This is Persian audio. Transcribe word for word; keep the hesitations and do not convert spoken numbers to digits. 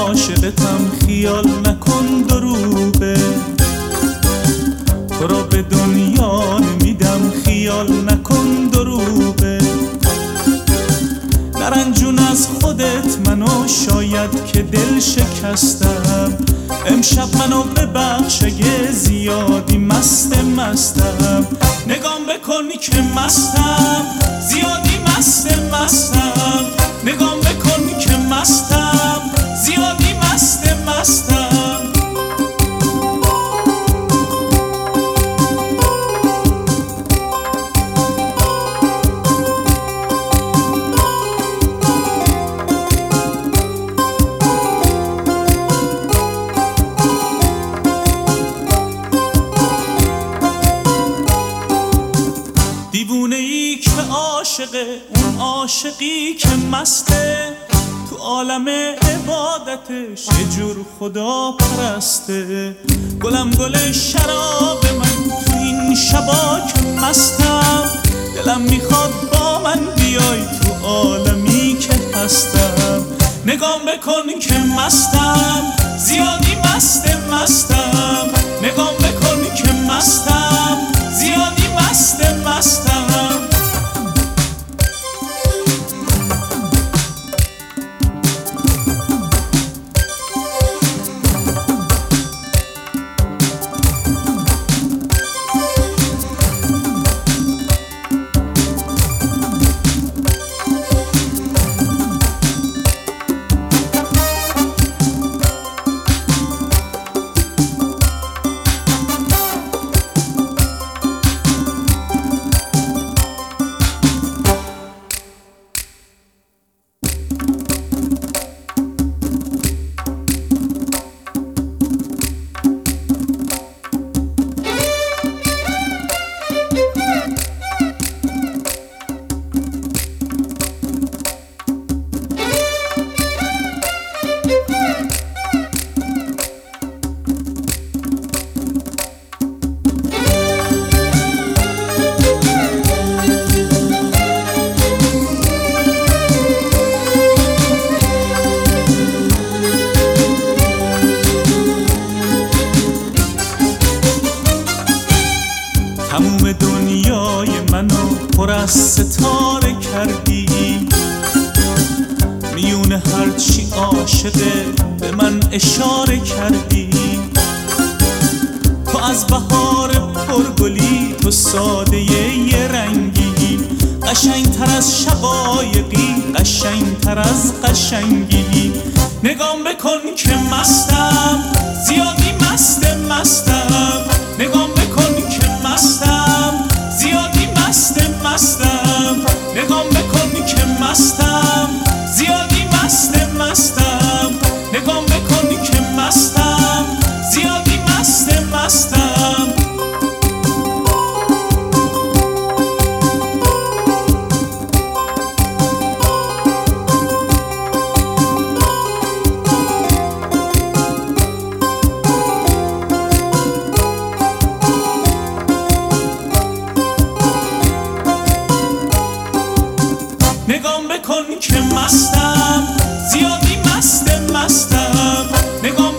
عاشقتم خیال نکن دروغه، تو را به دنیا نمیدم خیال نکن دروغه. نرنجون از خودت منو شاید که دل شکستم، امشب منو ببخش اگه زیادی مست مستم. نگام بکنی که مستم، زیادی مست مستم. نگام بکنی که مستم، زیادی مست مستم. دیوونه ای که عاشقه، اون عاشقی که مسته، تو عالم عبادتش یه جور خدا پرسته. گلم گل شراب من تو این شبا که مستم، دلم میخواد با من بیای تو عالمی که هستم. نگام بکن که مستم، زیادی مست مستم. نگام بکن که مستم، زیادی مست مستم. تموم دنیای منو پر از ستاره کردی، میون هرچی عاشقه به من اشاره کردی. تو از بهار پرگلی، تو ساده یه رنگی، قشنگتر از شقایقی، قشنگتر از قشنگی. نگام بکن که مستم، زیادی مست مستم. نگام بکن که مستم، زیادی مست مستم. نگام بکن که مستم، زیادی مست مستم. نگام بکن که مستم، زیادی مست مستم. نگام بکن که مستم، زیادی مست مستم. نگام